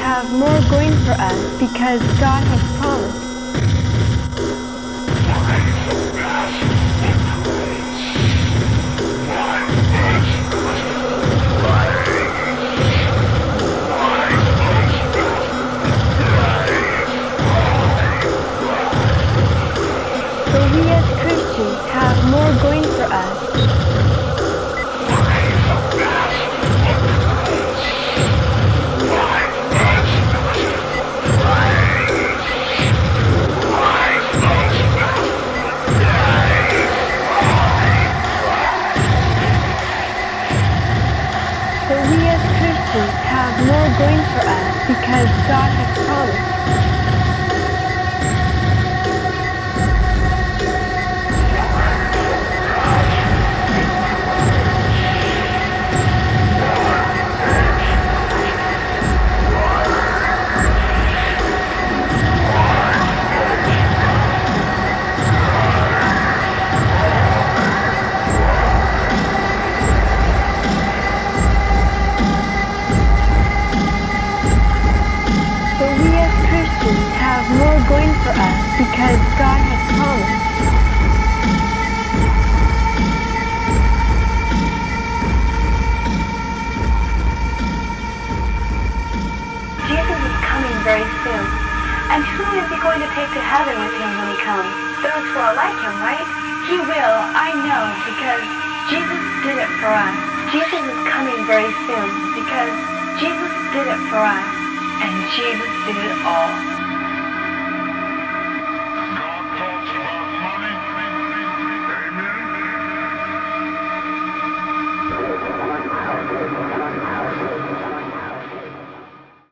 have more going for us because God has promised. So we as Christians have more going for us. So we as Christians have more going for us because God has promised. So we as Christians have more going for us because God has promised. Jesus is coming very soon. And who is he going to take to heaven with him when he comes? Those who are like him, right? He will, I know, because Jesus did it for us. Jesus is coming very soon because Jesus did it for us. And Jesus did it all.